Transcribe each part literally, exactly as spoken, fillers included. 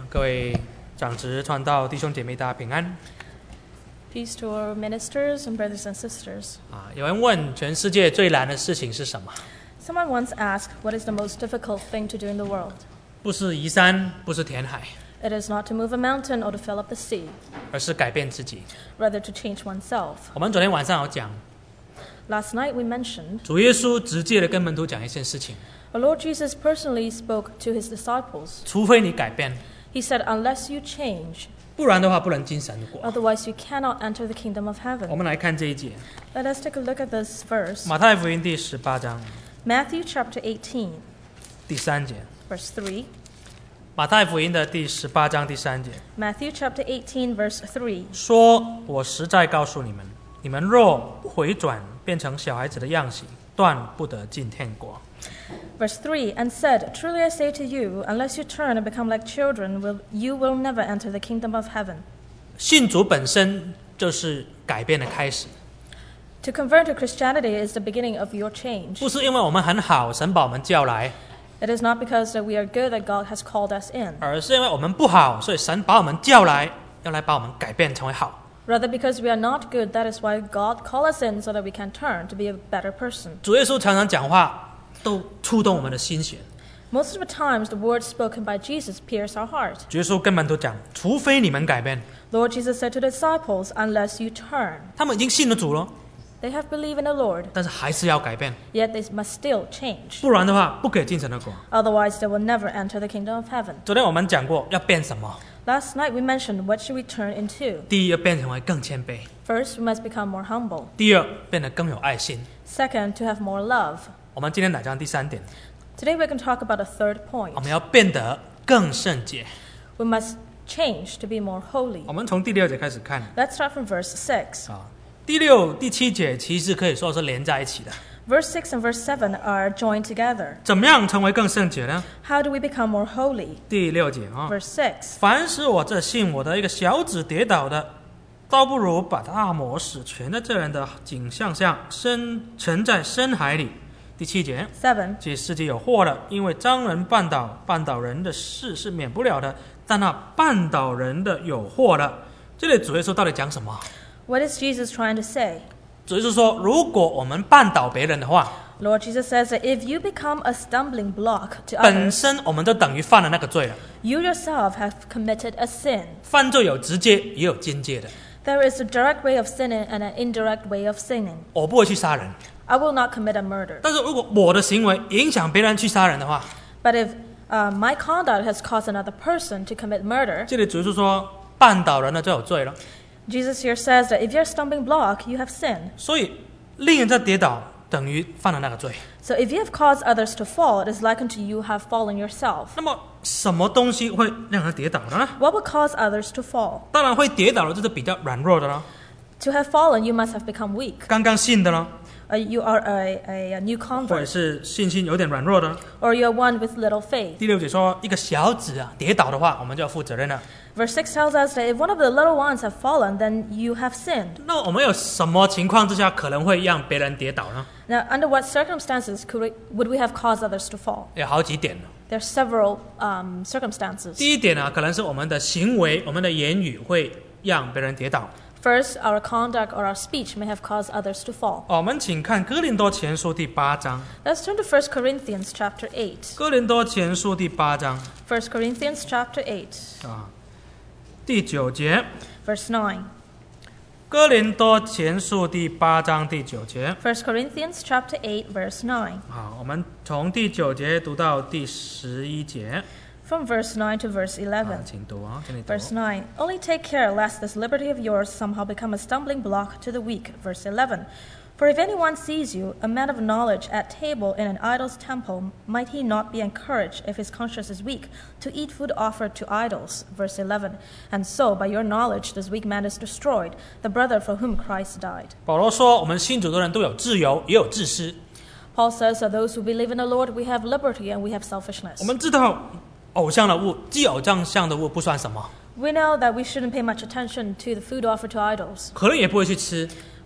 各位长职传道弟兄姐妹大家平安。 Peace to our ministers and brothers and sisters. 啊，有人问全世界最难的事情是什么？ Someone once asked, what is the most difficult thing to do in the world? 不是移山，不是填海， It is not to move a mountain or to fill up the sea, 而是改变自己。 rather to change oneself. 我们昨天晚上有讲， Last night we mentioned 主耶稣直接的跟门徒讲一件事情： our Lord Jesus personally spoke to his disciples. 除非你改变， He said, unless you change, 不然的话不能进神的国。 otherwise you cannot enter the kingdom of 我 heaven. 们来看这一节， Let us take a look at this verse. 马太福音第十八章 Matthew chapter eighteen, 第三节。 verse three. 马太福音的第十八章第三节 Matthew chapter eighteen, verse three. 说：“我实在告诉你们，你们若回转，变成小孩子的样式，断不得进天国。” Verse three, and said, Truly I say to you, unless you turn and become like children, will, you will never enter the kingdom of heaven. 信主本身就是改变的开始， To convert to Christianity is the beginning of your change. 不是因为我们很好，神把我们叫来， It is not because that we are good that God has called us in, 而是因为我们不好，所以神把我们叫来，要来把我们改变成为好。 rather because we are not good, that is why God called us in so that we can turn to be a better person. 主耶稣常常讲话，都触动我们的心弦。 Most of the times, the words spoken by Jesus pierce our heart. 主耶稣跟门徒讲，除非你们改变， Lord Jesus said to the disciples, unless you turn. 他们已经信了主了， They have believed in the Lord, 但是还是要改变， yet they must still change. 不然的话不可以进神的国。 Otherwise, they will never enter the kingdom of heaven. 昨天我们讲过要变什么， Last night we mentioned what should we turn into. 第一要变成为更谦卑， First, we must become more humble. 第二变得更有爱心。 Second, to have more love. 我们今天来讲第三点， Today we can talk about a third 我 point. 们要变得更圣洁。 We must change to be more holy. 我们从第六节开始看 Let's start from verse six. 啊，第六、第七节其实可以说是连在一起的。 Verse six and verse seven are joined together. 怎么样成为更圣洁呢？ How do we become more holy? 第六节啊， Verse six. 凡使我这信我的一个小子跌倒的，倒不如把大魔使全的这人的景象像深沉在深海里。第七节， seven. 这世界有祸了，因为将人绊倒，绊倒人的事是免不了的，但那绊倒人的有祸了。这里主耶稣到底讲什么？ What is Jesus trying to say? 主耶稣说，如果我们绊倒别人的话， Lord Jesus says that if you become a stumbling block to 本 others, 身我们都等于犯了那个罪了。 you yourself have committed a sin. 犯罪有直接也有间接的， There is a direct way of sinning and an indirect way of sinning. 我不会去杀人， I will not commit a murder. 但是如果我的行为影响别人去杀人的话， But if uh, my conduct has caused another person to commit murder, 这里主耶稣说绊倒人了就有罪了。 Jesus here says that if you're a stumbling block, you have sinned. 所以令人在跌倒等于犯了那个罪。 So if you have caused others to fall, it is likened to you have fallen yourself. 那么什么东西会让人跌倒呢？ What will cause others to fall? 当然会跌倒的就是比较软弱的了， To have fallen, you must have become weak. 刚刚信的了， Uh, you are a, a, a new 或者 convert, 是信心有点软弱的。 or you are one with little faith. 第六节说，一个小子啊跌倒的话，我们就要负责任了。 Verse six tells us that if one of the little ones have fallen, then you have sinned. 那我们有什么情况之下可能会让别人跌倒呢？ Now, under what circumstances could we, would we have caused others to fall? 有好几点了。 There are several um, circumstances. 第一点呢、啊，可能是我们的行为、我们的言语会让别人跌倒。 First, our conduct or our speech may have caused others to fall. 哦我们请看哥林多前书第八章。 Let's turn to First Corinthians chapter eight. 哥林多前书第八章 First Corinthians chapter eight, 啊，第九节。 verse nine. 哥林多前书第八章第九节。 First Corinthians chapter eight, verse nine. 好，我们从第九节读到第十一节。 From verse nine to verse 啊 eleven. 请读啊，请你读。 Verse nine. Only take care lest this liberty of yours somehow become a stumbling block to the weak. Verse eleven. For if anyone sees you, a man of knowledge, at table in an idol's temple, might he not be encouraged, if his conscience is weak, to eat food offered to idols? Verse eleven. And so, by your knowledge, this weak man is destroyed, the brother for whom Christ died. 保罗说，我们信主的人都有自由，也有自私。 Paul says that those who believe in the Lord, we have liberty and we have selfishness. 我们知道，偶像的物，祭偶像的物不算什么， We know that we shouldn't pay much attention to the food offered to idols. 可能也不会去吃。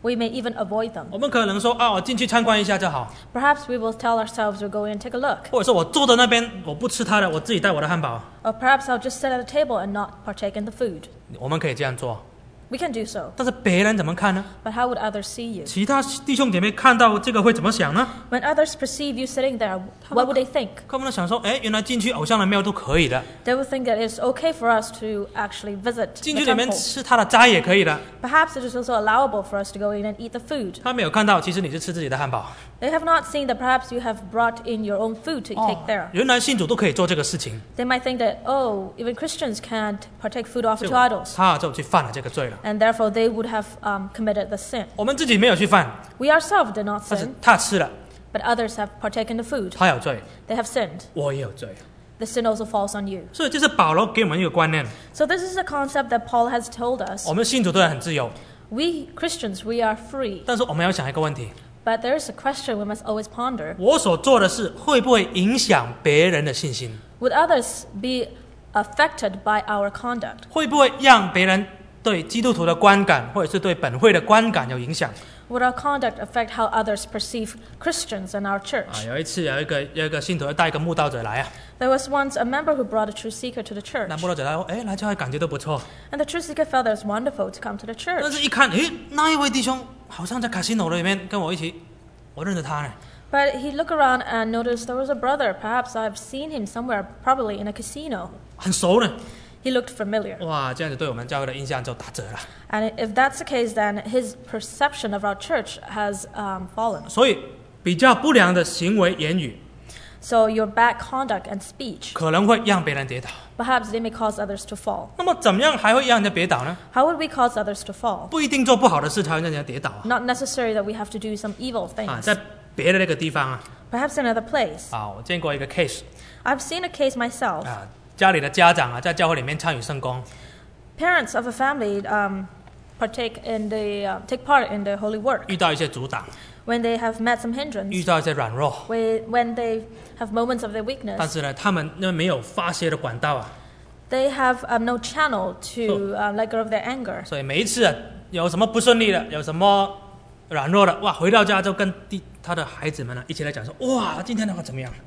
We may even avoid them. 我们可能说啊，我进去参观一下就好， Perhaps we will tell ourselves we'll go in and take a look. 或者说我坐在那边，我不吃它的，我自己带我的汉堡。 Or perhaps I'll just sit at a table and not partake in the food. 我们可以这样做， We can do so. 但是别人怎么看呢？ But how would others see you? 其他弟兄姐妹看到这个会怎么想呢？ When others perceive you sitting there, what would they think? 他们想说，哎，原来进去偶像的庙都可以的， They would think that it's okay for us to actually visit 进 the 去里面 temple. 吃它的斋也可以的。 Perhaps it is also allowable for us to go in and eat the food. 他没有看到，其实你是吃自己的汉堡。 They have not seen that perhaps you have brought in your own food to take there. 原来信主都可以做这个事情， They might think that, oh, even Christians can't partake food offered 结 to 果 idols. 他就去犯了这个罪了。 And therefore they would have um, committed the sin. 我们自己没有去犯， We ourselves did not 但是 sin, 他吃了， but others have partaken the food. 他有罪， They have sinned. 我也有罪。 The sin also falls on you. 所以这是保罗给我们一个观念， So this is a concept that Paul has told us. 我们信主都很自由， We Christians, we are free. 但是我们要想一个问题： But there is a question we must always ponder. 我所做的事会不会影响别人的信心？ Would others be affected by our conduct? 会不会让别人对基督徒的观感，或者是对本会的观感有影响？ Would our conduct affect how others perceive Christians and our 啊， church? 有一次有一个有一个信徒要带一个慕道者来啊， There was once a member who brought a truth seeker to the church. 那慕道者来说，哎，来教会感觉都不错， And the truth seeker felt that it was wonderful to come to the 但 church. 是一看，哎，那一位弟兄好像在卡西诺里面跟我一起，我认识他呢。 But he looked around and noticed there was a brother. Perhaps I've seen him somewhere, probably in a casino. 很熟呢， He looked familiar. 哇，这样子对我们教会的印象就打折了。 And if that's the case, then his perception of our church has um, fallen. 所以比较不良的行为言语 So your bad conduct and speech, 可能会让别人跌倒。 perhaps they may cause others to fall. 那么怎么样还会让人家跌倒呢？ How would we cause others to fall? 不一定做不好的事才会让人家跌倒啊！ Not necessary that we have to do some evil 啊， things. 在别的那个地方啊， Perhaps another place. 啊，我见过一个 case I've seen a case myself. 啊，家里的家长啊，在教会里面参与圣工， Parents of a family um, partake in the uh, take part in the holy work 遇到一些阻挡， when they have met some 遇 hindrance, 到一些软弱， when when they have moments of their 但 weakness. 是呢，他们因为没有发泄的管道啊， They have um, no channel to uh, let go of their anger. 所以每一次啊，有什么不顺利的，有什么软弱的，哇，回到家就跟弟他的孩子们呢一起来讲说，哇，今天那个怎么样？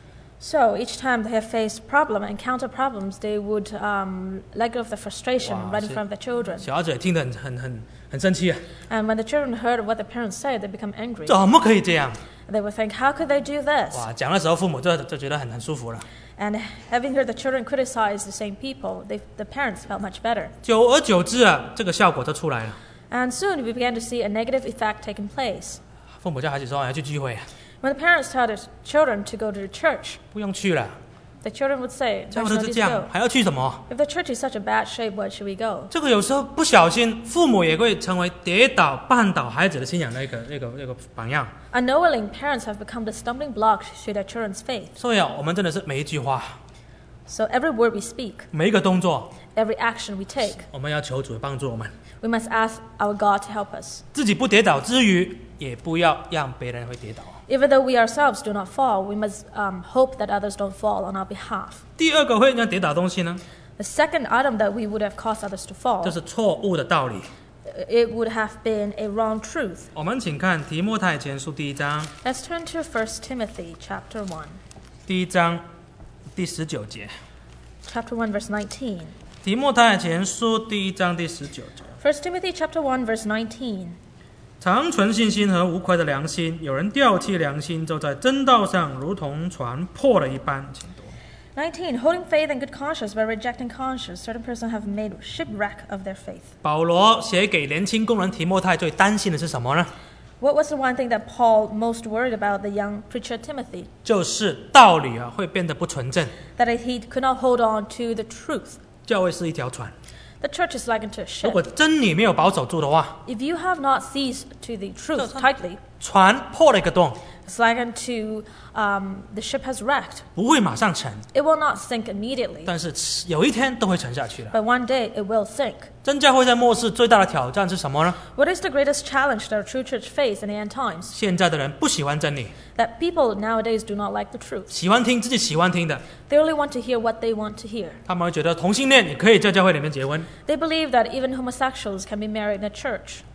So each time they have faced problem, encounter problems, they would um, let go of the frustration Wow, right in see. front of the children. 小孩子也听得很很很很生气啊， And when the children heard what the parents said, they become angry. 怎么可以这样？ They would think, how could they do this? 哇，讲的时候父母就就觉得很很舒服了。 And having heard the children criticize the same people, they, the parents felt much better. 久而久之啊，这个效果就出来了。 And soon we began to see a negative effect taking place. 父母叫孩子说要去聚会， When the parents tell their children to go to the church, 不用去了， the children would say, 教 why 会都 should 是 I 这样， go? 还要去什么？ If the church is such a bad shape, why should we go? 这个有时候不小心，父母也会成为跌倒、绊倒孩子的信仰的一个、那个、那个榜样。 Unknowingly, parents have become the stumbling block to their children's faith. 所以啊，我们真的是每一句话、 So every word we speak, 每一个动作， every action we take, 我们要求主帮助我们， we must ask our God to help us. 自己不跌倒之余，也不要让别人会跌倒。 Even though we ourselves do not fall, we must um, hope that others don't fall on our behalf. 第二个会让人跌倒的东西呢， The second item that we would have caused others to fall, 就是错误的道理。 it would have been a wrong truth. 我们请看提摩太前书第一章， Let's turn to First Timothy chapter one. 第一章第十九节。 Chapter one, verse nineteen. 提摩太前书第一章第十九节。 First Timothy chapter one, verse nineteen. 常存信心和无愧的良心，有人掉弃良心，就在真道上如同船破了一般。请读。 nineteen. Holding faith and good conscience but rejecting conscience, certain persons have made shipwreck of their faith. 保罗写给年轻工人提摩太最担心的是什么呢？ What was the one thing that Paul most worried about the young preacher Timothy? 就是道理啊会变得不纯正。 That he could not hold on to the truth. 教会是一条船， The church is likened to a 如 ship. 果真理没有保守住的话， If you have not seized to the truth tightly, 船破了一个洞， it's likened to um, the ship has wrecked. 不会马上沉， It will not sink immediately, 但是有一天都会沉下去的。 but one day it will sink. 真教会在末世最大的挑战是什么呢？ What is the greatest challenge that a true church face in the end times? 现在的人不喜欢真理， That people nowadays do not like the truth. 喜欢听自己喜欢听的， They only want to hear what they want to hear. 他们会觉得同性恋也可以在教会里面结婚。 They believe that even homosexuals can be married in a church.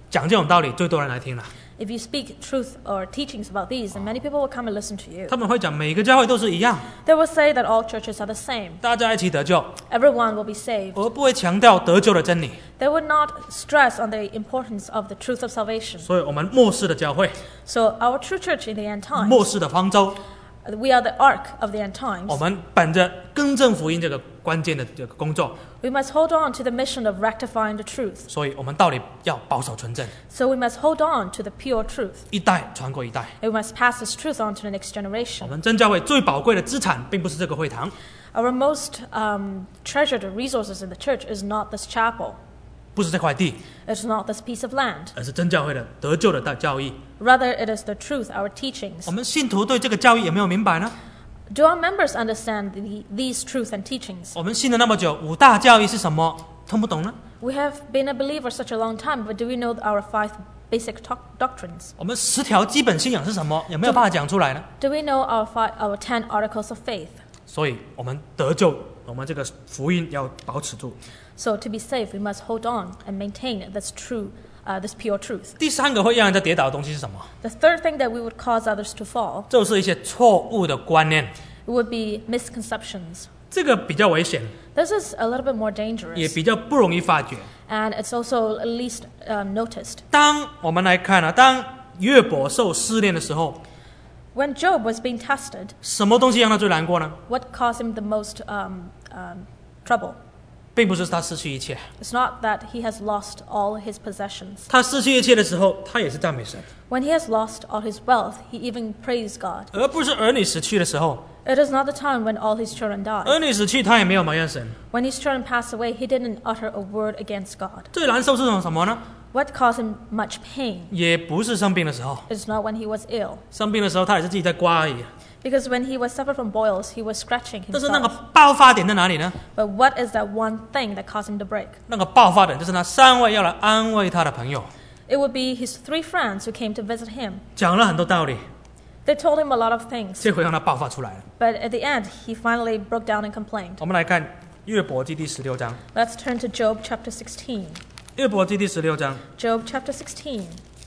讲这种道理，最多人来听了。 If you speak truth or teachings about these, then many people will come and listen to you. 他们会讲每个教会都是一样， They will say that all churches are the same. 大家一起得救， Everyone will be saved. 而不会强调得救的真理。 They would not stress on the importance of the truth of salvation. 所以，我们末世的教会， So our true church in the end 末 times, 世的方舟， we are the ark of the end 我 times. 们本着更正福音这个关键的这个工作， We must hold on to the mission of rectifying the truth. 所以我们道理要保守纯正， So we must hold on to the pure truth. 一代传过一代。 And we must pass this truth on to the next 我 generation. 们真教会最宝贵的资产，并不是这个会堂， Our most um, treasured resources in the church is not this chapel. 不是这块地， It's not this piece of land. 而是真教会的得救的大教义。 Rather, it is the truth, our teachings. 我们信徒对这个教义有没有明白呢？ Do our members understand the, these truth and teachings? 我们信了那么久，五大教义是什么？通不懂呢？ We have been a believer such a long time, but do we know our five basic to- doctrines? 我们十条基本信仰是什么？有没有办法讲出来呢？ Do we know our, five, our ten articles of faith? 所以，我们得救，我们这个福音要保持住。 So to be safe, we must hold on and maintain this true, uh, this pure truth. 第三个会让人家跌倒的东西是什么？ The third thing that we would cause others to fall, 就是一些错误的观念， it would be misconceptions. 这个比较危险， This is a little bit more 也 dangerous, 比较不容易发觉。 and it's also least um, noticed. 当我们来看啊，当约伯受试炼的时候， When Job was being tested, 什么东西让他最难过呢？ what caused him the most um, um, trouble? 并不是他失去一切， It's not that he has lost all his possessions. 他失去一切的时候，他也是赞美神， When he has lost all his wealth, he even praised God. 而不是儿女死去的时候。 It is not the time when all his children died. 儿女死去，他也没有埋怨神。 When his children passed away, he didn't utter a word against God. 最难受是什么呢？ What caused him much pain 也不是生病的时候， is not when he was ill. 生病的时候他也是自己在刮而已。 Because when he was suffered from boils, he was scratching 但是那个 himself. 爆发点在哪里呢？ But what is that one thing that caused him to break? 那个爆发点就是那三位要来安慰他的朋友， It would be his three friends who came to visit him. 讲了很多道理， They told him a lot of things. 结果让他爆发出来了。 But at the end, he finally broke down and complained. 我们来看约伯记第十六章， Let's turn to Job chapter sixteen. 约伯记第十六章， Job chapter sixteen,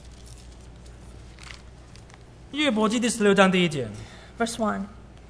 约伯记第十六章第一节， verse one.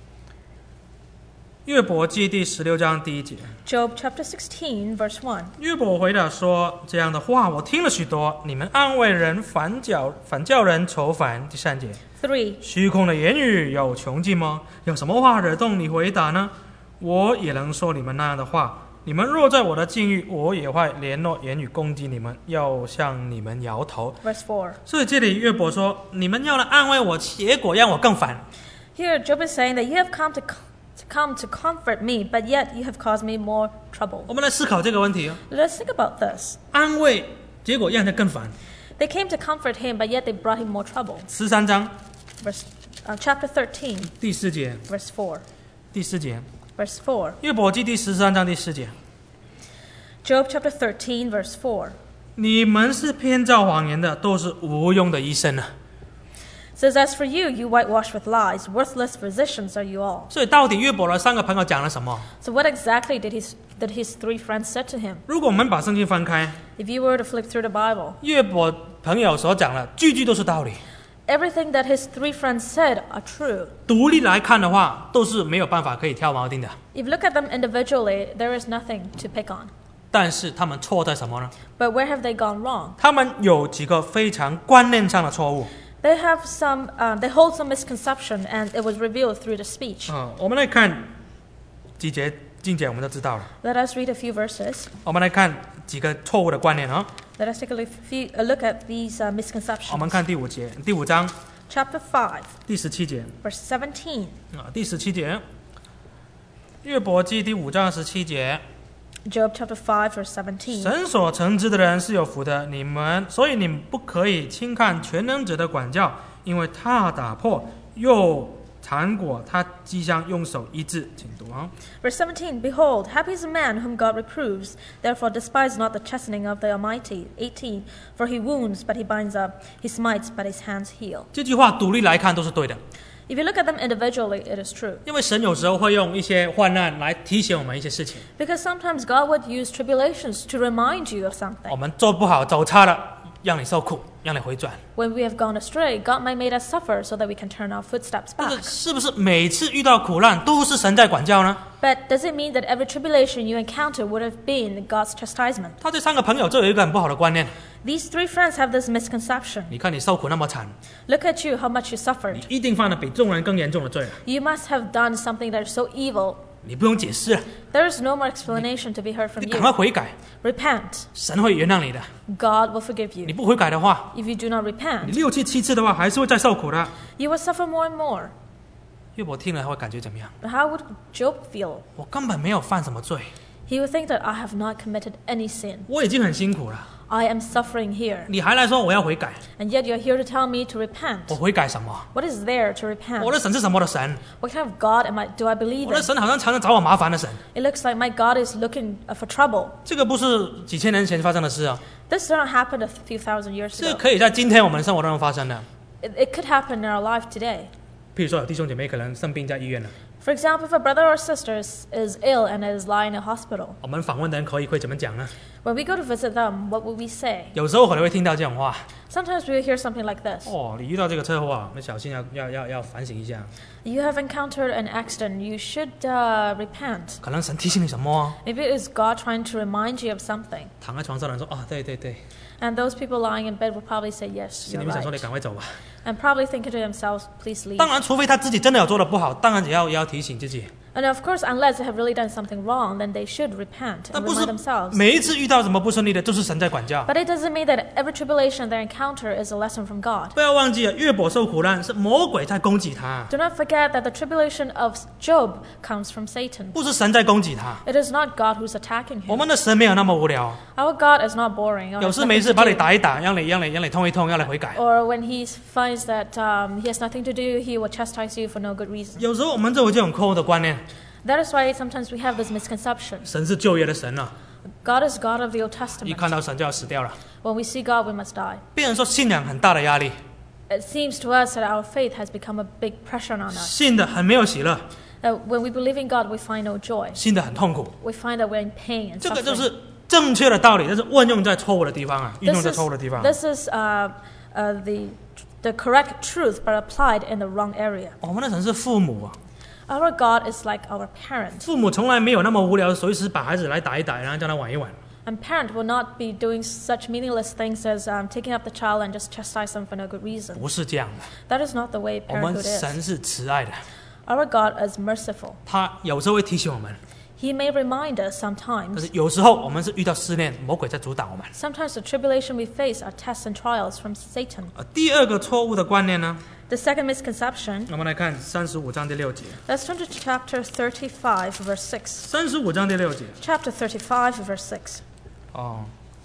约伯记第十六章第一节， Job chapter sixteen, verse one. 约伯回答说：“这样的话我听了许多，你们安慰人，反叫反叫人愁烦。”第三节， three. 虚空的言语有穷尽吗？有什么话惹动你回答呢？我也能说你们那样的话。你们若在我的境遇，我也会联络言语攻击你们，要向你们摇头。 Verse four. 所以这里约伯说：“你们要来安慰我，结果让我更烦。 Here, Job is saying that you have come to, to come to comfort me, but yet you have caused me more trouble. ” 我们来思考这个问题哦： Let us think about this. 安慰，结果让人更烦。 They came to comfort him, but yet they brought him more trouble. 十三章 Verse, uh, chapter thirteen, 第四节， verse four. 第四节， Verse four. 约伯记第十三章第四节。 Job chapter thirteen, verse four. 你们是编造谎言的，都是无用的医生啊！ Says, as for you, you whitewash with lies. Worthless physicians are you all. 所以到底约伯的三个朋友讲了什么？ So what exactly did his, did his three friends said to him? 如果我们把圣经翻开， If you were to flip through the Bible, 约伯朋友所讲的句句都是道理。 everything that his three friends said are true. 独立来看的话，都是没有办法可以挑毛病的。 If you look at them individually, there is nothing to pick on. 但是他们错在什么呢？ But where have they gone wrong? 他们有几个非常观念上的错误。 They have some, um, they hold some misconception, and it was revealed through the speech. 啊、我们来看几节经节，我们就知道了。 Let us read a few verses. 我们来看几个错误的观念啊、 Let us take a look, few, a look at these uh, 我们 misconceptions. 看第五节，第五章 Chapter five, 第十七节 verse seventeen. 啊，第十七节，约伯记第五章十七节。 Job chapter five, verse seventeen. 神所惩治的人是有福的，你们所以你们不可以轻看全能者的管教，因为他打破又缠裹，他即将用手医治。请读啊。 Verse seventeen, Behold, happy is the man whom God reproves. Therefore despise not the chastening of the Almighty. eighteen, For he wounds, but he binds up. He smites, but his hands heal. 这句话独立来看都是对的， If you look at them individually, it is true. 因为神有时候会用一些患难来提醒我们一些事情， Because sometimes God would use tribulations to remind you of 我 something. 们做不好走差了， 让你受苦，让你回转。 When we have gone astray, God might make us suffer so that we can turn our footsteps 但是 back. 是不是每次遇到苦难都是神在管教呢？ But does it mean that every tribulation you encounter would have been God's chastisement? 他这三个朋友就有一个很不好的观念。 These three friends have this misconception. 你看你受苦那么惨， Look at you, how much you 你 suffered. 一定犯了比众人更严重的罪了， You must have done something that is so evil. 你不用解释了， There is no more explanation to be heard from 你赶快 you. 悔改， Repent. 神会原谅你的。 God will forgive 你 you. 不悔改的话， If you do not 你 repent, 六七七次的话，还是会再受苦的。 you will suffer more and more. 约伯听了他会感觉怎么样？ But how would Job feel? 我根本没有犯什么罪， He would think that I have not committed any sin. 我已经很辛苦了， I am suffering here. 你还来说我要悔改？ And yet you're here to tell me to 我 repent. 悔改什么？ What is there to 我 repent? 的神是什么的神？ What kind of God am I, do I believe 我的 in? 神好像常常找我麻烦的神。 It looks like my God is looking uh, for trouble. 这个不是几千年前发生的事啊， This did not happen a few thousand years 这 ago. 可以在今天我们生活当中发生的。 It, it could happen in our life today. 譬如说，有弟兄姐妹可能生病在医院了， For example, if a brother or sister is, is ill and is lying in a hospital, 我们访问的人口语会怎么讲呢？ when we go to visit them, what will we say? 有时候可能会听到这种话： Sometimes we will hear something like this. 哦，你遇到这个车祸啊，那小心要要要要反省一下。 You have encountered an accident. You should uh, repent. 可能神提醒你什么啊？ Maybe it is God trying to remind you of something. 躺在床上的人说：哦，对对对， And those people lying in bed will probably say, yes, 心 you're 里面想说你 right. 赶快走吧。 And probably thinking to themselves, please leave. 当然，除非他自己真的有做的不好，当然也要也要提醒自己。 And of course, unless they have really done something wrong, then they should repent 但 and 不是 remind themselves. 每一次遇到什么不顺利的，就是神在管教。 But it doesn't mean that every tribulation they encounter is a lesson from God. 不要忘记了，约伯受苦难是魔鬼在攻击他， Do not forget that the tribulation of Job comes from Satan. 不是神在攻击他。 It is not God who's attacking 我 him. 们的神没有那么无聊， Our God is not boring. Or, 有 has 事没 nothing 事 to 把你 do. 打一打，让你让你让你痛一痛，让你悔改。 Or when he finds that um, he has nothing to do, he will chastise you for no good reason. 有时候我们就有这种错误的观念， That is why sometimes we have this misconception. 神是旧约的神啊， God is God of the Old 一 Testament. 看到神就要死掉了。 When we see God, we must die. 别人说信仰很大的压力， It seems to us that our faith has become a big pressure on us. 信的很没有喜乐， That when we believe in God, we find no joy. 信的很痛苦。 We find that we're in pain and 这个就 suffering. 是正确的道理，但是运用在错误的地方啊，运用 This 在 is, 错误的地方。 this is uh, uh, the, the correct truth, but applied in the wrong area. 我们的神是父母啊， Our God is like our parent. 父母从来没有那么无聊，随时把孩子来打一打，然后叫他玩一玩。 And parent will not be doing such meaningless things as um, taking up the child and just chastise them for no good reason. 不是这样的， That is not the way 我们 parenthood is. 神是慈爱的， Our God is merciful. 他有时候会提醒我们， He may remind us 但 sometimes. 是有时候我们是遇到试炼，魔鬼在阻挡我们。 Sometimes the tribulation we face are tests and trials from Satan. 呃，第二个错误的观念呢， The second misconception. 我们来看三十五章第六节。 Let's turn to chapter thirty-five, verse six. 三十五章第六节 Chapter thirty-five, verse six. 哦，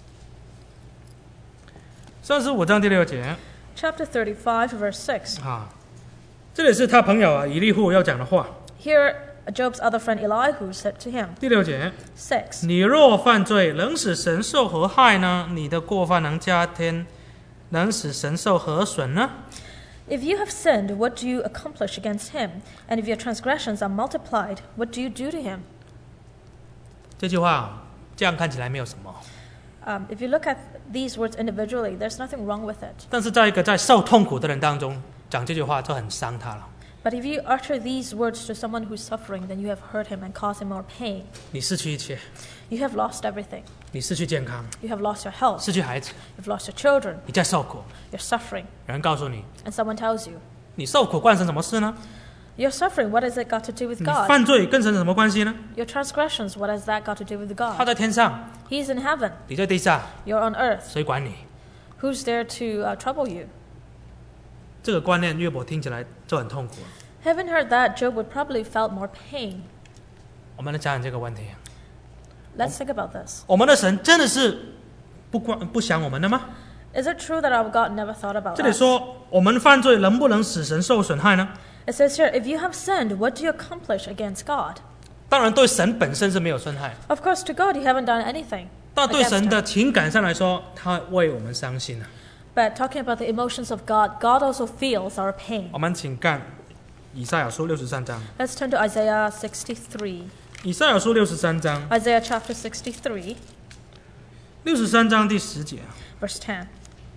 三十五章第六节 Chapter thirty-five, verse six. 啊，这里是他朋友啊以利户要讲的话。 Here, Job's other friend Elihu said to him, 第六节， six. 你若犯罪，能使神受何害呢？你的过犯能加添，能使神受何损呢？ If you have sinned, what do you accomplish against him? And if your transgressions are multiplied, what do you do to him? 这句话这样看起来没有什么， Um, if you look at these words individually, there's nothing wrong with it. 但是在一个在受痛苦的人当中讲这句话就很伤他了。 But if you utter these words to someone who's suffering, then you have hurt him and caused him more pain. 你失去一切， You have lost everything. 你失去健康， You have lost your health. 失去孩子， You've lost your children. 你在受苦。 You're suffering. 有人告诉你， And someone tells you, 你受苦关神什么事呢？ you're suffering. What has it got to do with 你 God? 犯罪跟神有什么关系呢？ Your transgressions, what has that got to do with 他 God? 在天上， He's in heaven. 你在地下， You're on earth. 谁管你？ Who's there to uh, trouble you? 这个观念约伯听起来就很痛苦。 Having heard that, Job would probably felt more pain. 我们来讲讲这个问题。 Let's think about this. 我们的神真的是不关不想我们的吗？ Is it true that our God never thought about 这里 us? 说我们犯罪能不能使神受损害呢？ It says here, if you have sinned, what do you accomplish against God? 当然对神本身是没有损害， Of course, to God, you haven't done anything 但对 against 神 him. 的情感上来说，他为我们伤心啊。 But talking about the emotions of God, God also feels our pain. 我们请看以赛亚书六十三章。 Let's turn to Isaiah sixty-three. 以赛亚书六十三章， Isaiah chapter sixty-three, 六十三章第十节， verse ten.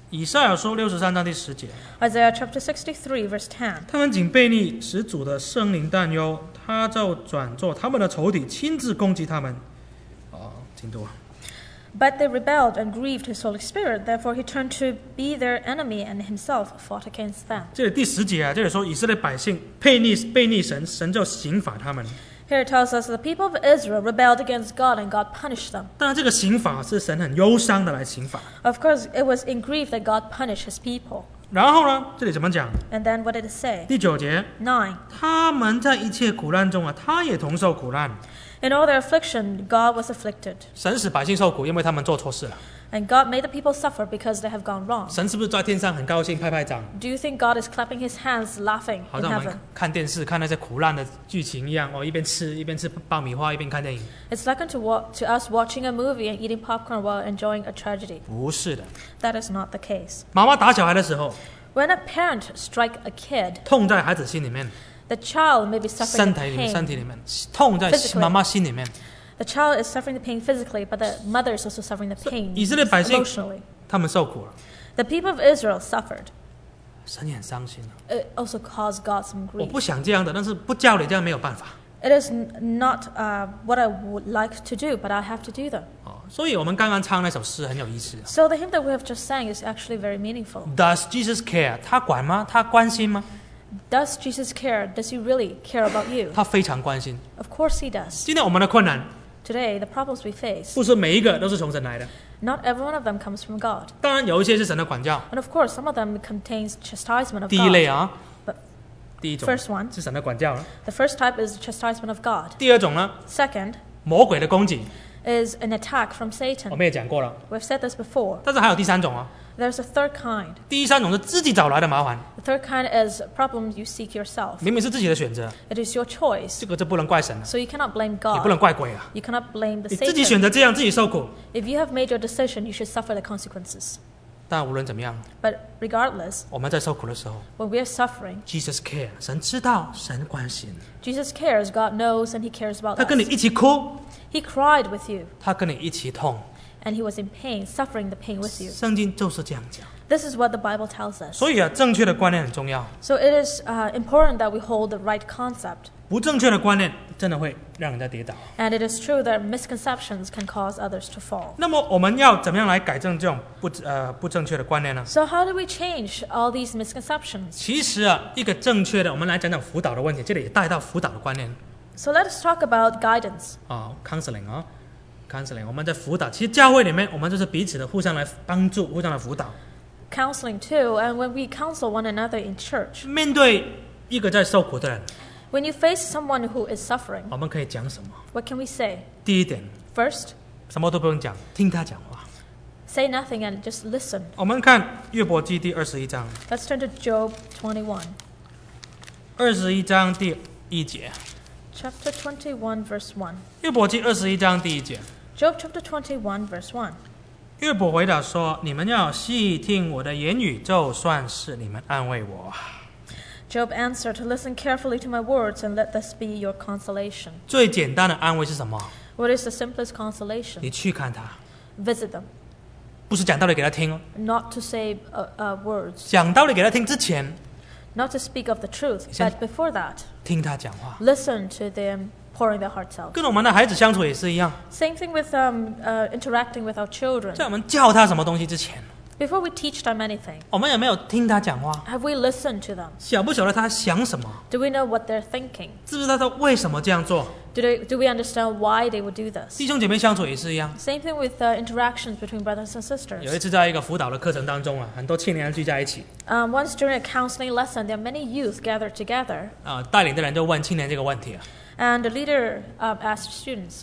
以赛亚书六十三章第十节， Isaiah chapter sixty-three, verse ten. 他们仅悖逆，使主的圣灵担忧，他就转作他们的仇敌，亲自攻击他们。哦，请读。 But they rebelled and grieved his Holy Spirit. Therefore he turned to be their enemy and himself fought against them. 这里第十节啊，这里说以色列百姓悖逆悖逆神，神就刑罚他们。 Here it tells us the people of Israel rebelled against God and God punished them. 当然，这个刑罚是神很忧伤的来刑罚。 Of course, it was in grief that God punished his people. 然后呢，这里怎么讲？ And then what did it say? 第九节， nine. 他们在一切苦难中啊，他也同受苦难。 In all their affliction, God was afflicted. 神使百姓受苦，因为他们做错事了。 And God made the people suffer because they have gone wrong. 神是不是在天上很高兴，拍拍掌， Do you think God is clapping his hands, laughing 好 in 像我 heaven? 们看电视看那些苦难的剧情一样哦，一边吃一边吃爆米花，一边看电影？ It's like unto wa- to us watching a movie and eating popcorn while enjoying a tragedy. 不是的。 That is not the case. 妈妈打小孩的时候， When a parent strikes a kid, 痛在孩子心里面， the child may be suffering 身 the 体里面，身 pain. 体里面痛在 Physically. 妈妈心里面。 The child is suffering the pain physically, but the mother is also suffering the pain 以色列百姓 emotionally. 他们受苦了， The people of Israel suffered. 神也很伤心啊。 It also caused God some 我 grief. 不想这样的，但是不教你这样没有办法 It is n- not uh, what I would like to do, but I have to do them. 哦。所以我们刚刚唱那首诗很有意思。 So the hymn that we have just sang is actually very meaningful. Does Jesus care？ 他管吗？他关心吗？ Does Jesus care? Does he really care about you? 他非常关心。 Of course he does. 今天我们的困难， Today, the problems we face, 不是每一个都是从神来的。 not every one of them comes from God. 当然有一些是神的管教。 And of course, some of them contains chastisement of 第一类 God. 啊， But 第一种 first one, 是神的管教了。 the first type is the chastisement of God. 第二种呢， Second 魔鬼的攻击， is an attack from 我 Satan. 们也讲过了。 We've said this before. 但是还有第三种啊， There's a third kind. 第三种是自己找来的麻烦， The third kind is problems you seek yourself. 明明是自己的选择， It is your choice. 这个就不能怪神了， So you cannot blame 也不能 God. 怪鬼啊。 You cannot blame the 你自己选 Satan. 择这样，自己受苦。 If you have made your decision, you should suffer the consequences. 但无论怎么样， But regardless, 我们在受苦的时候 when we are suffering, ，Jesus care， 神知道，神关心， Jesus cares, God knows, and he cares about 他跟你 us. 一起哭， He cried with you, 他跟你一起痛。 and he was in pain, suffering the pain with you. 圣经就是这样讲。 This is what the Bible tells us. 所以啊，正确的观念很重要， So it is uh, important that we hold the right concept. 不正确的观念真的会让人家跌倒。 And it is true that misconceptions can cause others to fall. 那么我们要怎么样来改正这种不呃不正确的观念呢？ So how do we change all these misconceptions? 其实啊，一个正确的，我们来讲讲辅导的问题，这里也带到辅导的观念 So let us talk about guidance. 啊、counseling 啊、counseling，我们在辅导，其实教会里面我们就是彼此的互相来帮助，互相来辅导。 Counseling too, and when we counsel one another in church. 面对一个在受苦的人， When you face someone who is suffering, 我们可以讲什么？ what can we say? 第一点， First, 什么都不用讲，听他讲话。 say nothing and just listen. 我们看约伯记第二十一章， Let's turn to Job twenty-one. 二十一章第一节， Chapter twenty-one, verse one. 约伯记二十一章第一节。 Job chapter twenty-one, verse one. 约伯回答说：“你们要细听我的言语，就算是你们安慰我。 Job answered, listen carefully to my words and let this be your consolation. 最简单的安慰是什么？ What is the simplest consolation? 你去看他， Visit them. 不是讲道理给他听哦， Not to say uh, uh, words. 讲道理给他听之前， Not to speak of the truth. Sen- But before that, 听他讲话。 listen to them pouring their hearts out. 跟我们的孩子相处也是一样， Same thing with um, uh, interacting with our children. 在我们教他什么东西之前， Before we teach them anything, 我们有没有听他讲话？ have we listened to them? 晓不晓得他想什么？ Do we know what they're thinking? 知不知道他为什么这样做？ Do, they, do we understand why they would do this? 弟兄姐妹相处也是一样。 Same thing with uh, interactions between brothers and 有 sisters. 一次在一个辅导的课程当中啊，很多青年人聚在一起 Um, once during a counseling lesson, there are many youth gathered together, 啊、带领的人就问青年这个问题啊： and the leader um, asked students,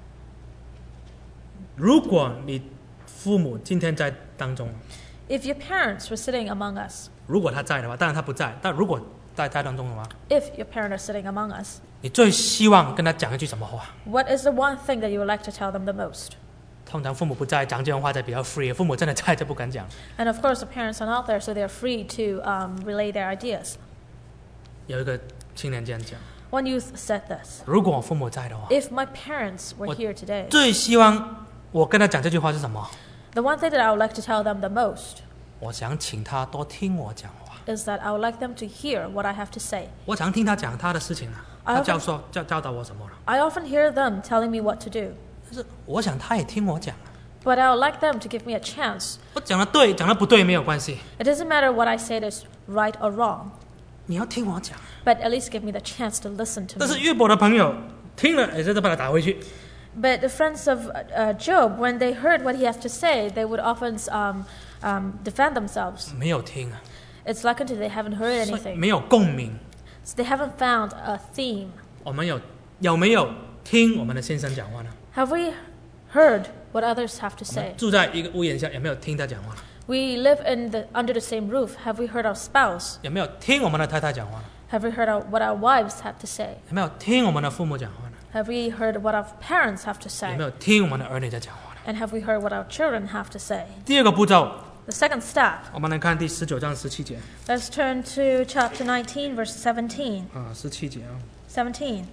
如果你父母今天在当中， if your parents were sitting among us, 如果他在的话，当然他不在，但如果在在当中的话， if your parents are sitting among us, 你最希望跟他讲一句什么话？ what is the one thing that you would like to tell them the most? 通常父母不在，讲这种话才比较 free。父母真的在就不敢讲。 And of course, the parents are not there, so they're free to um, relay their ideas. 有一个青年这样讲： One youth said this, 如果我父母在的话， if my parents were What- here today, 最希望我跟他讲这句话是什么？ the one thing that I would like to tell them the most, 我想请他多听我讲话。 is that I would like them to hear what I have to say. 我常听他讲他的事情啊， I 他 often- 教授教教导我什么了？ I often hear them telling me what to do, 但是我想他也听我讲啊。 but I would like them to give me a chance. 我讲的对，讲的不对没有关系， It doesn't matter what I say is right or wrong, 你要听我讲。 but at least give me the chance to listen to 但是 me. 约伯的朋友听了，也是把他打回去。 But the friends of uh, Job, when they heard what he has to say, they would often um, um, defend themselves. 没有听啊， It's like until they haven't heard 所以 anything. 没有共鸣。 So they haven't found a theme. 我们有有没有听我们的先生讲话呢？ Have we heard what others have to 我们 say? 住在一个屋檐下，有没有听他讲话？ We live in the, under the same roof. Have we heard our spouse? 有没有听我们的太太讲话呢？ Have we heard our, what our wives have to say? 有没有听我们的父母讲话呢？ Have we heard what our parents have to 有 say? 没有听我们的儿女在讲话呢？ And have we heard what our children have to say? 第二个步骤， The second step. 我们来看第十九章十七节 Let's turn to chapter nineteen, verse seventeen. 啊，十七节啊， seventeen.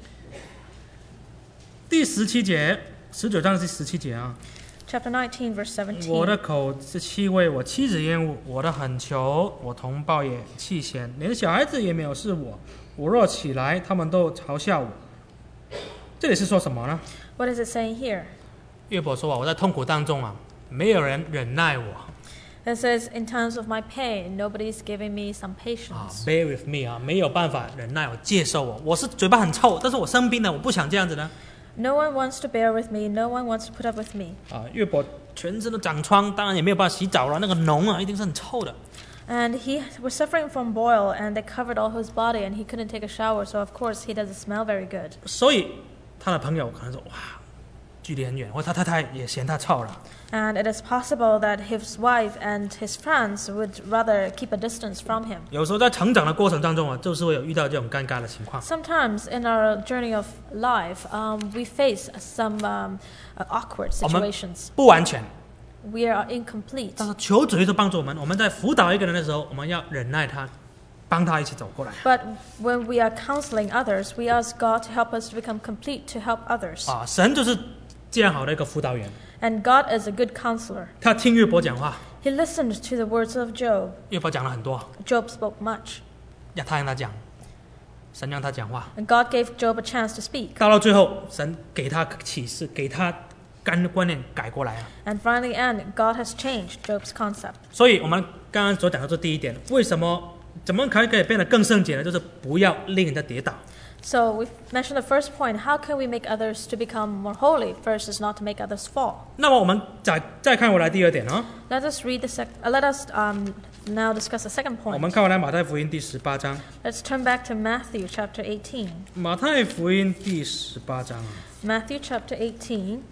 第十七节，十九章是十七节啊。 Chapter nineteen, verse 我的 seventeen. 口是气味，我妻子厌恶，我的恳求，我同胞也弃嫌，连小孩子也藐视我。我若起来，他们都嘲笑我。这里是说什么呢？ What is it saying here? 约伯说啊，我在痛苦当中啊，没有人忍耐我 It says, in times of my pain, nobody's giving me some 啊 patience. ，bear with me 啊，没有办法忍耐我，接受我。我是嘴巴很臭，但是我生病了，我不想这样子的 No one wants to bear with me. No one wants to put up with me. 啊。约伯全身都长疮，当然也没有办法洗澡了，那个脓啊，一定是很臭的。 And he was suffering from boil, and they covered all his body, and he couldn't take a shower, so of course he doesn't smell very good. 所以他的朋友可能说，哇，距离很远，或他太太也嫌他臭了。 And it is possible that his wife and his friends would rather keep a distance from him. 有时候在成长的过程当中啊，就是会有遇到这种尴尬的情况。 Sometimes in our journey of life, um, we face some um, uh, awkward 我们 situations. 不完全， We are incomplete. 但是求主耶稣帮助我们。我们在辅导一个人的时候，我们要忍耐他，帮他一起走过来 But when we are counseling others, we ask God to help us to become complete, to help others. 啊。神就是这样好的一个辅导员， And God is a good counselor. 他听约伯讲话， He listened to the words of Job. 约伯讲了很多， Job spoke much. 让他让他讲，神让他讲话。 And God gave Job a chance to speak. 到了最后，神给他启示，给他干观念改过来啊。 And finally, end, God has changed Job's concept. 所以我们刚刚所讲的这第一点，为什么怎么可以可以变得更圣洁呢？就是不要令人家跌倒。 So we've mentioned the first point. How can we make others to become more holy? First is not to make others fall. 那么我们再再看回来第二点啊， Let us read the sec- uh, Let us um, now discuss the second 我 point. 们看回来马太福音第十八章， Let's turn back to Matthew chapter eighteen. 马太福音第十八章啊， Matthew chapter eighteen.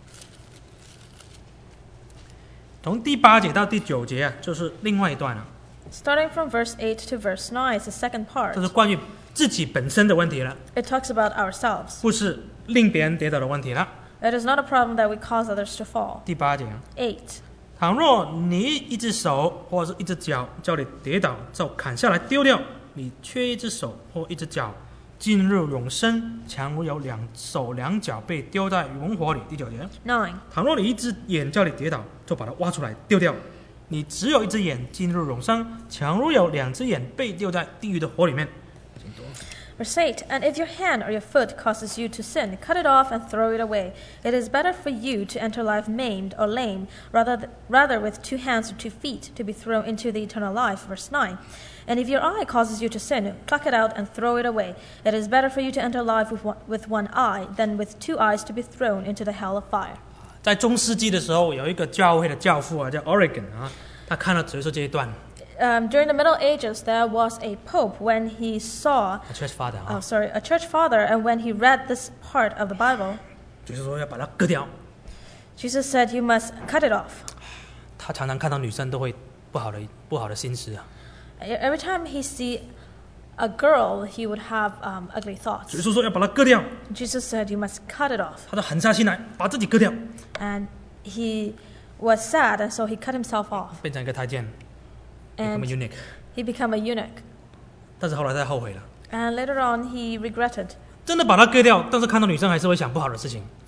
从第八节到第九节啊，就是另外一段了、 Starting from verse eight to verse nine is the second part. 这是关于自己本身的问题了， It talks about ourselves. 不是令别人跌倒的问题了。 It is not a problem that we cause others to fall. 第八节啊， eight. 倘若你一只手或者是一只脚叫你跌倒，就砍下来丢掉；你缺一只手或一只脚，进入永生，强如有两手两脚被丢在永火里。第九节， nine. 倘若你一只眼叫你跌倒，就把它挖出来丢掉；你只有一只眼进入永生，强如有两只眼被丢在地狱的火里面。 Verse eight. And if your hand or your foot causes you to sin, cut it off and throw it away. It is better for you to enter life maimed or lame, rather, th- rather with two hands or two feet, to be thrown into the eternal life. Verse nine. And if your eye causes you to sin, pluck it out and throw it away. It is better for you to enter life with one, with one eye than with two eyes to be thrown into the hell of fire. 在中世纪的时候，有一个教会的教父啊，叫 Origen 啊，他看了主耶稣这一段 Um, during the Middle Ages, there was a pope when he saw, ，Church Father 啊 oh,，sorry, a church father, and when he read this part of the Bible, 就是说要把它割掉。 Jesus said, "You must cut it off." 他常常看到女生都会不好的不好的心思啊。 Every time he see a girl, he would have um, ugly 主 thoughts. 耶稣说要把它割掉， Jesus said, "You must cut it off." 他就狠下心来把自己割掉， And he was sad, and so he cut himself off, 变成一个太监 become a and eunuch。 he became a eunuch. 但是后来他后悔了， And later on, he regretted. 真的把它割掉，但是看到女生还是会想不好的事情。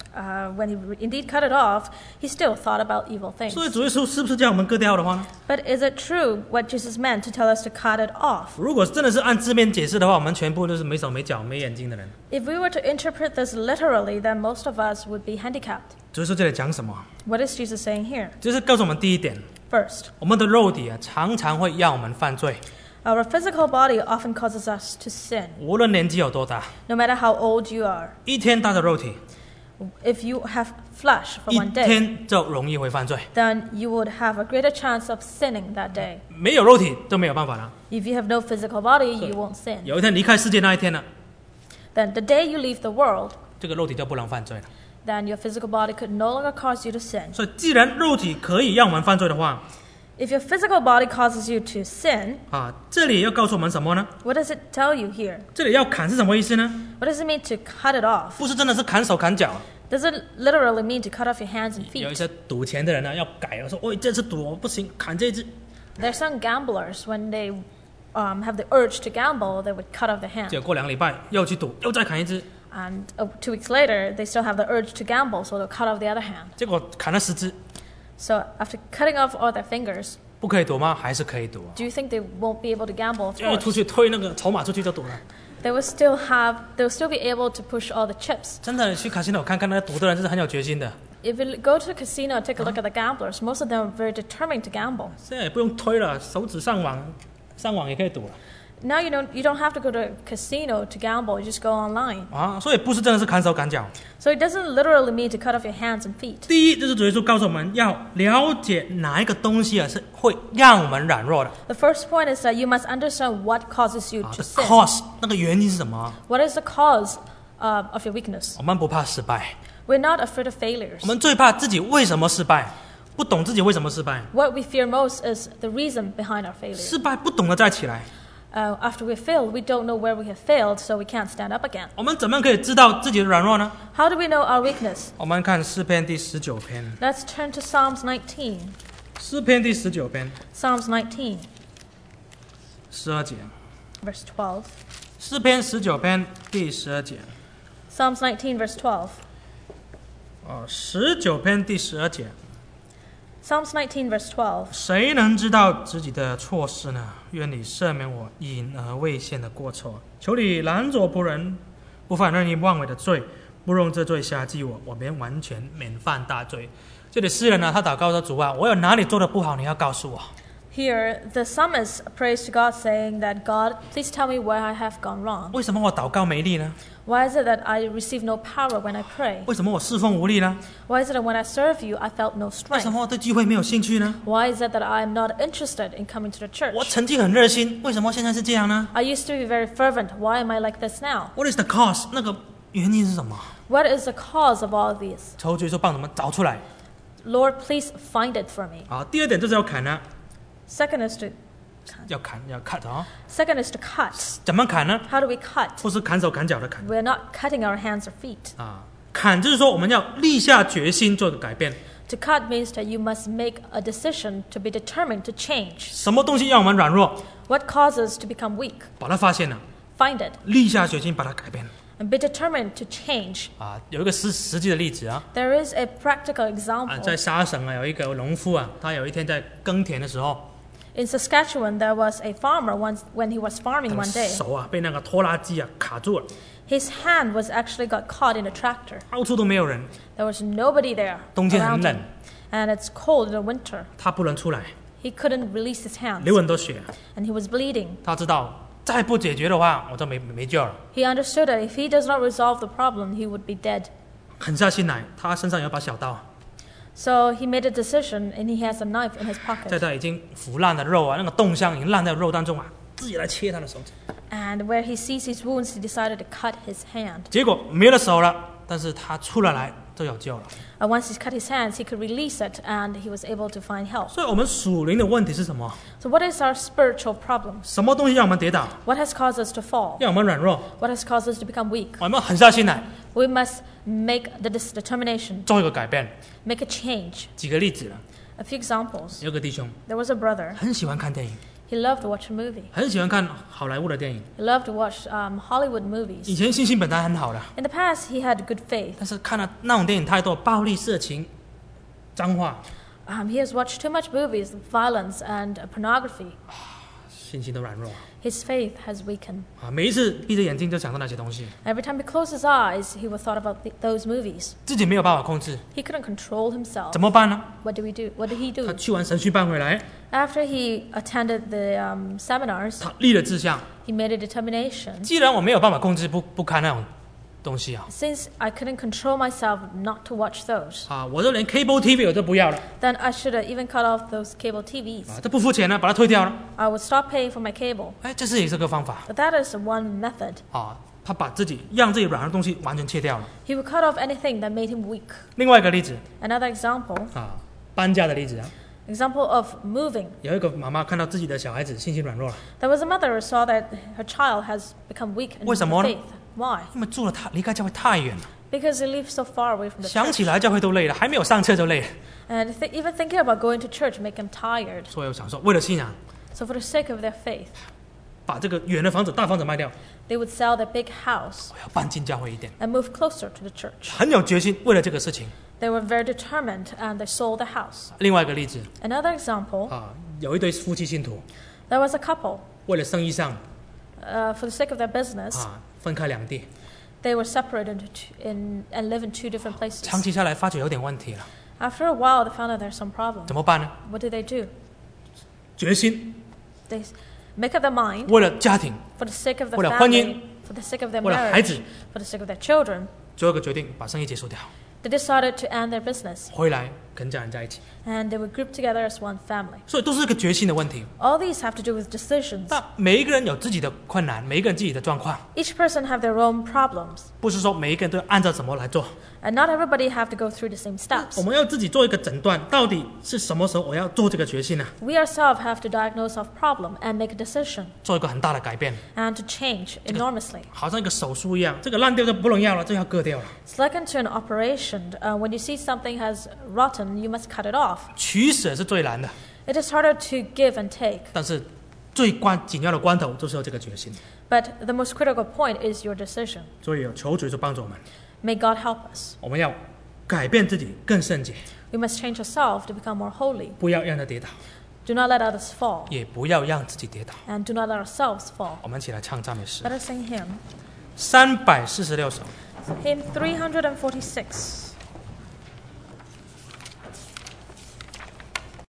Uh, when he re- indeed cut it off, he still thought about evil things. 所以主耶稣是不是叫我们割掉的话呢？ But is it true what Jesus meant to tell us to cut it off? 如果真的是按字面解释的话，我们全部都是没手没脚没眼睛的人。 If we were to interpret this literally, then most of us would be handicapped. 主耶稣这里讲什么？ What is Jesus saying here? 就是告诉我们第一点， First, 我们的肉体啊，常常会让我们犯罪， our physical body often causes us to sin, 无论年纪有多大， no matter how old you are. 一天大的肉体， If you have flesh for 一 one day, 天就容易会犯罪。 then you would have a greater chance of sinning that day. 没有肉体都没有办法了。 If you have no physical body, you won't sin. 有一天离开世界那一天呢， Then the day you leave the world, 这个肉体就不能犯罪了。 then your physical body could no longer cause you to sin. 所以，既然肉体可以让我们犯罪的话， If your physical body causes you to sin, 啊，这里要告诉我们什么呢？ what does it tell you here? 这里要砍是什么意思呢？ What does it mean to cut it off? 不是真的是砍手砍脚。 Does it literally mean to cut off your hands and 有一 feet? 些赌钱的人呢，要改，说，喂，这次赌我不行，砍这一只。 There are some gamblers, when they um, have the urge to gamble, they would cut off their hand. 结果过两个礼拜又去赌，又再砍一只， And uh, two weeks later, they still have the urge to gamble, so they'll cut off the other hand. 结果砍了十只， So after cutting off all their fingers, 不可以赌吗？还是可以赌， do you think they won't be able to gamble? Of 就要出 course. 去推那个筹码出去就赌了。 They will still have, they'll still be able to push all the chips. 真的去卡西诺看看那个赌的人，真是很有决心的。 If you go to a casino and take a look at the gamblers, most of them are very determined to gamble. 现在也不用推了，手指上网，上网也可以赌了 Now you don't, you don't have to go to a casino to gamble, you just go online. 啊！所以不是真的是砍手砍脚。 So it doesn't literally mean to cut off your hands and feet. 第一就是主耶稣告诉我们要了解哪一个东西啊是会让我们软弱的 The first point is that you must understand what causes you 啊 to ，the sin. cause 那个原因是什么？ What is the cause uh, of your weakness? 我们不怕失败， We're not afraid of failures. 我们最怕自己为什么失败，不懂自己为什么失败， What we fear most is the reason behind our failure. 失败不懂得再起来。 Uh, after we failed, we don't know where we have failed, so we can't stand up again. 我们怎么可以知道自己的软弱呢？ How do we know our weakness? 我们看诗篇第十九篇， Let's turn to Psalms nineteen. 诗篇第十九篇 Psalms nineteen, 十二节， verse twelve. 诗篇十九篇第十二节， Psalms nineteen, verse twelve. 哦，十九篇第十二节， Psalms nineteen, verse twelve. 谁能知道自己的错事呢？愿你赦免我隐而未现的过错，求你拦阻仆人，不犯任意妄为的罪，不容这罪辖制我，我便完全免犯大罪。这里诗人呢，他祷告说：“主啊，我有哪里做的不好，你要告诉我。” Here, the psalmist prays to God, saying that, God, please tell me where I have gone wrong. 为什么我祷告没力呢？ Why is it that I receive no power when I pray? 为什么我侍奉无力呢？ Why is it that when I serve you, I felt no 为什 strength? 么我对聚会没有兴趣呢？ Why is it that I am not interested in coming to the 我 church? 曾经很热心，为什么现在是这样呢 I used to be very fervent. Why am I like this now? ？What is the cause？那个原因是什么？ What is the cause of all of these? 求主说帮我们找出来。 Lord, please find it for me. 好，第二点就是要砍呢， Second is to 要砍要 cut 啊、哦， second is to cut. 怎么砍呢？ How do we cut? 不是砍手砍脚的砍 We're not cutting our hands or feet. 啊，砍就是说我们要立下决心做个改变。 To cut means that you must make a decision to be determined to change. 什么东西让我们软弱？ What causes to become weak? 把它发现了， Find it 立下决心把它改变。 and be determined to change. 啊，有一个实实际的例子啊， There is a practical 啊， example. 在沙省啊有一个农夫啊，他有一天在耕田的时候， In Saskatchewan, there was a farmer once when he was 他 farming 的 one day. 手啊被那个拖拉机啊卡住了， His hand was actually got caught in a tractor. 到处都没有人， There was nobody there 冬天很 around 冷 him. And it's cold in the winter. 他不能出来， He couldn't release his hands. 流很多血， And he was bleeding. 他知道再不解决的话，我就没没救了。 He understood that if he does not resolve the problem, he would be dead. 狠下心来，他身上有一把小刀， So he made a decision and he has a knife in his 在 pocket. 他已经腐烂的肉啊，那个冻伤已经烂在肉当中啊，自己来切他的手指。 And where he sees his wounds, he decided to cut his hand. 结果没了手了，但是他出了来就有救了。 And once he cut his hands, he could release it and he was able to find help. 所以，我们属灵的问题是什么？ So what is our spiritual problem? 什么东西让我们跌倒， What has caused us to fall? 让我们软弱？ What has caused us to become weak? 我们狠下心来 We must make the dis- determination, 做一个改变。 make a change. 举个例子了， A few examples. 有个弟兄 There was a brother. 很喜欢看电影， He loved to watch a movie. 很喜欢看好莱坞的电影。 He loved to watch um, Hollywood 以 movies. 前信心本来很好的， In the past, he had good faith. 但是看了那种电影太多，暴力、色情、脏话， Um, he has watched too much movies, violence, and uh, pornography. 信心都软弱 His faith has weakened. 啊！每一次闭着眼睛就想到那些东西， Every time he closed his eyes, he would thought about the, those movies. 自己没有办法控制， He couldn't control himself. 怎么办呢？ What did we do? What did he 他 do? 去完神学班回来， After he attended the um, seminars, 他立了志向。 he made a determination. 既然我没有办法控制不不看那种东西啊， Since I couldn't control myself not to watch those, 啊，我就连 cable T V 我都不要了 then I should have even cut off those cable T Vs. 啊，这不付钱了，把它退掉了。 I would stop paying for my cable. 哎，这是也是个方法 But that is one method. 啊，他把自己让自己软弱的东西完全切掉了。 He would cut off anything that made him weak. 另外一个例子 Another example, 啊，搬家的例子啊， example of moving. 有一个妈妈看到自己的小孩子信心软弱了， There was a mother who saw that her child has become weak in 为什么呢？ faith. Why? 因为住了太离开教会太远了， Because he lives so far away from the 想 church. 起来教会都累了，还没有上车就累了。 And th- even thinking about going to church make him tired. 所以我想说，为了信仰， So for the sake of their faith, 把这个远的房子、大房子卖掉， they would sell their big house 我要搬进教会一点， and move closer to the church. 很有决心，为了这个事情。 They were very determined and they sold the house. 另外一个例子 Another example, 啊，有一对夫妻信徒， there was a couple, 为了生意上 uh, for the sake of their business, 啊，分开两地， they were separated into two, in, and live in two different 长 places. 期下来发觉有点问题了， After a while, they found out there's some problem. 怎么办呢？ What did they do? 决心 They s- make up their mind 为了家庭 for the sake of the 为了婚姻 family, for the sake of their 为了孩 marriage, 子， for the sake of their children. 最后一个决定把生意结束掉， They decided to end their business 回来跟家人在一起， and they would group together as one family. 所以都是一个决心的问题。 All these have to do with decisions. 那每一个人有自己的困难，每一个人自己的状况， Each person have their own problems, 不是说每一个人都要按照怎么来做。 and not everybody have to go through the same steps. 我们要自己做一个诊断，到底是什么时候我要做这个决心呢？ We ourselves have to diagnose our problem and make a decision 做一个很大的改变， and to change enormously. 好像一个手术一样，这个烂掉就不能要了，这要割掉了。 It's like into an operation. Uh, when you see something has rotten, you must cut it off. 取舍是最难的， It is harder to give and take, 但是最关紧要的关头就是要这个决心。 but the most critical point is your decision. 所以有求主就帮助我们， May God help us. 我们要改变自己更圣洁， We must change ourselves to become more holy. 不要让他跌倒， Do not let others fall, 也不要让自己跌倒。 and do not let ourselves fall. 我们一起来唱赞美诗 Let us sing hymn. 三百四十六首。 Hymn three hundred forty-six.